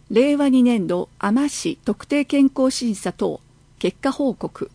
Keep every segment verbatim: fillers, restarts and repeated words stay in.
れいわにねんど海士市特定健康審査等結果報告。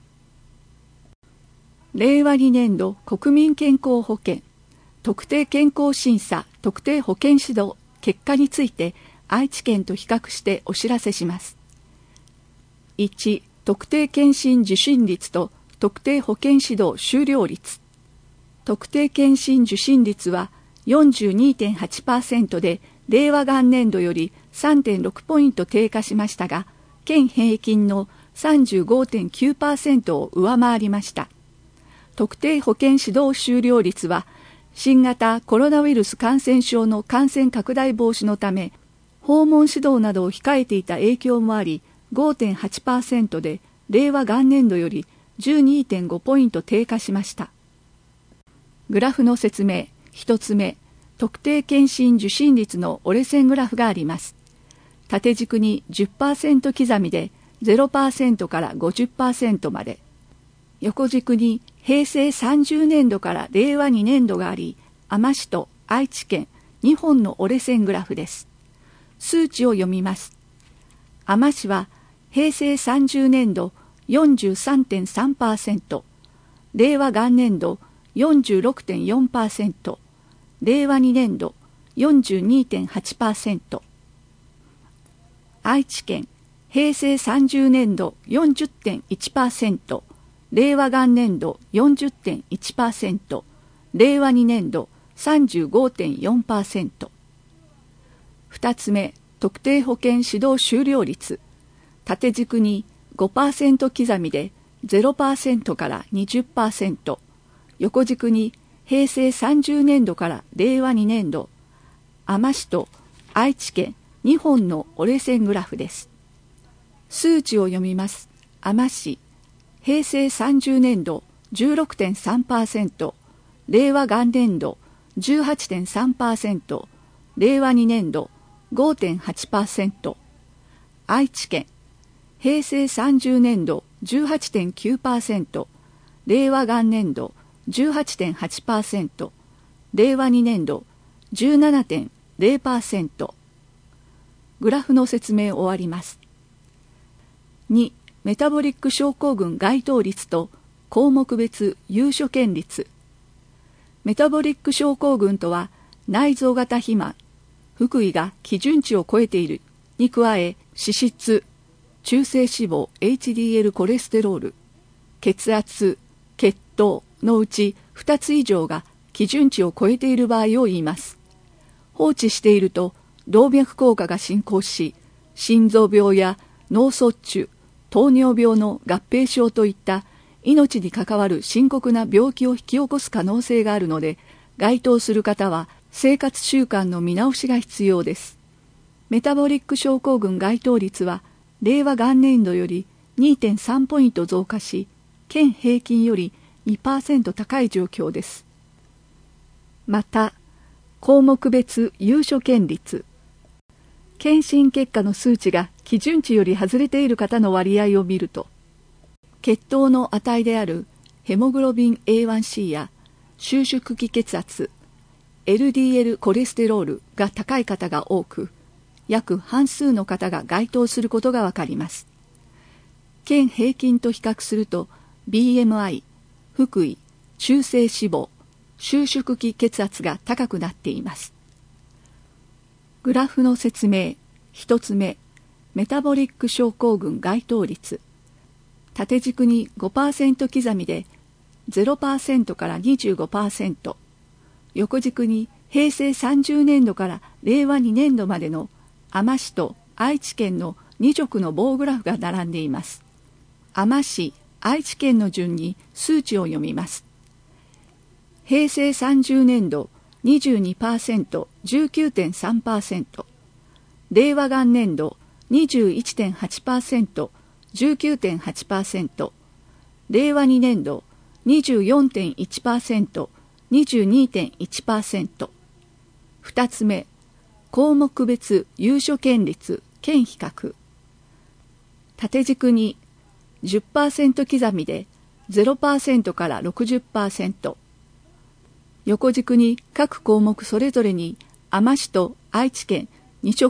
れいわにねんど国民健康保険特定健康審査特定保険指導結果について愛知県と比較してお知らせします。いち. 特定健診受診率と特定保険指導終了率。特定健診受診率は よんじゅうにてんはちパーセント で令和元年度より さんてんろく ポイント低下しましたが、県平均の さんじゅうごてんきゅうパーセント を上回りました。特定保険指導終了率は新型コロナウイルス感染症の感染拡大防止のため訪問指導などを控えていた影響もあり ごてんはちパーセント で令和元年度より じゅうにてんご ポイント低下しました。グラフの説明。ひとつめ、特定健診受診率の折れ線グラフがあります。縦軸に じゅっパーセント 刻みで ゼロパーセント から ごじゅっパーセント まで。横軸に平成さんじゅうねんどから令和にねんどがあり、海士市と愛知県にほんの折れ線グラフです。数値を読みます。海士市は平成さんじゅうねんど よんじゅうさんてんさんパーセント、令和元年度 よんじゅうろくてんよんパーセント、令和にねんど よんじゅうにてんはちパーセント。愛知県平成さんじゅうねんど よんじゅってんいちパーセント、令和元年度 よんじゅってんいちパーセント、令和にねんど さんじゅうごてんよんパーセント。ふたつめ、特定保険指導終了率。縦軸に ごパーセント 刻みで ゼロパーセント から にじゅっパーセント、横軸に平成さんじゅうねんどから令和にねんど、海士市と愛知県にほんの折れ線グラフです。数値を読みます。海士市、平成さんじゅうねんど じゅうろくてんさんパーセント、令和元年度 じゅうはちてんさんパーセント、令和にねんど ごてんはちパーセント。愛知県平成さんじゅうねんど じゅうはちてんきゅうパーセント、令和元年度 じゅうはちてんはちパーセント、令和にねんど じゅうななてんゼロパーセント。グラフの説明を終わります。に. メタボリック症候群該当率と項目別有所見率。メタボリック症候群とは内臓型肥満、腹囲が基準値を超えているに加え脂質、中性脂肪 エイチディーエル コレステロール、血圧、血糖のうちふたつ以上が基準値を超えている場合を言います。放置していると動脈硬化が進行し、心臓病や脳卒中、糖尿病の合併症といった命に関わる深刻な病気を引き起こす可能性があるので、該当する方は生活習慣の見直しが必要です。メタボリック症候群該当率は令和元年度より にてんさん ポイント増加し、県平均より にパーセント 高い状況です。また、項目別有所見率。検診結果の数値が基準値より外れている方の割合を見ると、血糖の値であるヘモグロビン エーワンシー や収縮期血圧、エルディーエル コレステロールが高い方が多く、約半数の方が該当することがわかります。県平均と比較すると ビーエムアイ、腹囲、中性脂肪、収縮期血圧が高くなっています。グラフの説明。ひとつめ、メタボリック症候群該当率。縦軸に ごパーセント 刻みで ゼロパーセント から にじゅうごパーセント、横軸に平成さんじゅうねんどから令和にねんどまでの海士市と愛知県のに色の棒グラフが並んでいます。海士市、愛知県の順に数値を読みます。平成さんじゅうねんど にじゅうにパーセント、じゅうきゅうてんさんパーセント、令和元年度 にじゅういちてんはちパーセント、じゅうきゅうてんはちパーセント、令和にねんど にじゅうよんてんいちパーセント、にじゅうにてんいちパーセント。ふたつめ、項目別有所見率県比較。縦軸に じゅっパーセント 刻みで ゼロパーセント から ろくじゅっパーセント、横軸に各項目それぞれに海士市と愛知県に色の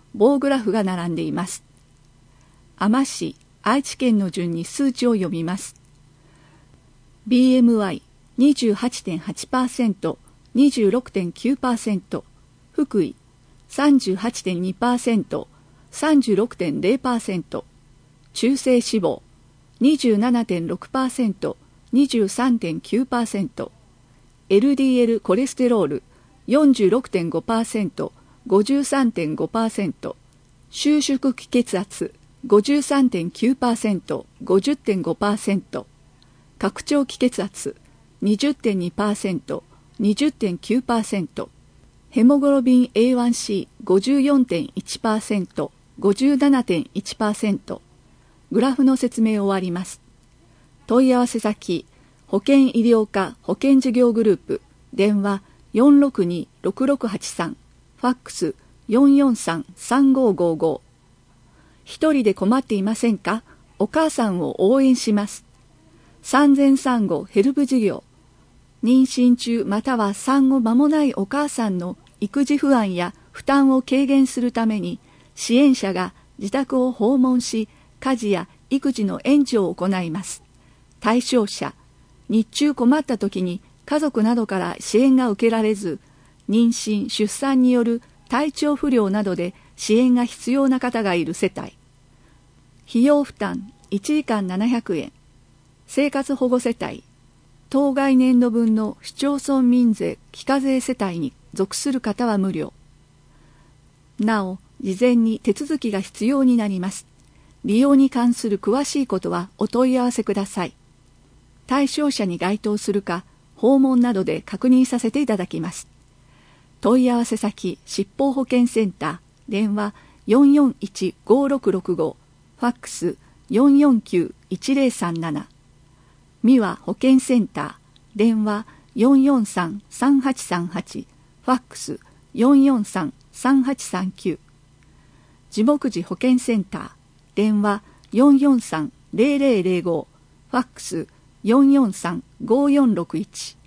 棒グラフが並んでいます。海士、愛知県の順に数値を読みます。ビーエムアイにじゅうはちてんはちパーセント、にじゅうろくてんきゅうパーセント、福井 さんじゅうはちてんにパーセント、さんじゅうろくてんゼロパーセント、中性脂肪 にじゅうななてんろくパーセント、にじゅうさんてんきゅうパーセント、エルディーエル コレステロール よんじゅうろくてんごパーセント、ごじゅうさんてんごパーセント、収縮気血圧 ごじゅうさんてんきゅうパーセント、ごじゅってんごパーセント、拡張気血圧 にじゅってんにパーセント、にじゅってんきゅうパーセント、ヘモグロビン エーワンシー ごじゅうよんてんいちパーセント、ごじゅうななてんいちパーセント。グラフの説明を終わります。問い合わせ先、保健医療課保健事業グループ、電話 よんろくにーろくろくはちさん、ファックス よんよんさんさんごごご。一人で困っていませんか？お母さんを応援します。産前産後ヘルプ事業。妊娠中または産後間もないお母さんの育児不安や負担を軽減するために、支援者が自宅を訪問し、家事や育児の援助を行います。対象者、日中困った時に家族などから支援が受けられず、妊娠・出産による体調不良などで支援が必要な方がいる世帯。費用負担いちじかんななひゃくえん。生活保護世帯、当該年度分の市町村民税非課税世帯に属する方は無料。なお、事前に手続きが必要になります。利用に関する詳しいことはお問い合わせください。対象者に該当するか、訪問などで確認させていただきます。問い合わせ先、疾病保健センター、電話 よんよんいちごろくろくご、ファックス よんよんきゅういちゼロさんなな、三和保健センター、電話 よんよんさんさんはちさんはち、ファックス よんよんさんさんはちさんきゅう、地木寺保健センター、電話 よんよんさんゼロゼロゼロご、ファックス よんよんさんごよんろくいち。